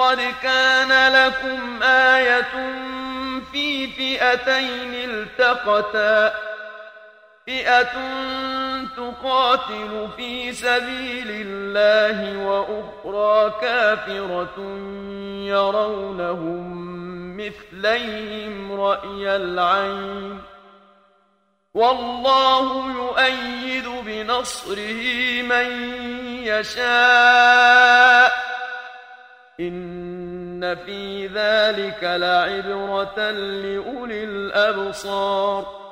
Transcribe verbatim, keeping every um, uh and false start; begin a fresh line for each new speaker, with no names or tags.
قد كان لكم آية في فئتين التقتا فئة تقاتل في سبيل الله وأخرى كافرة يرونهم مثليهم رأي العين والله يؤيد بنصره من يشاء إن في ذلك لعبرة لأولي الأبصار.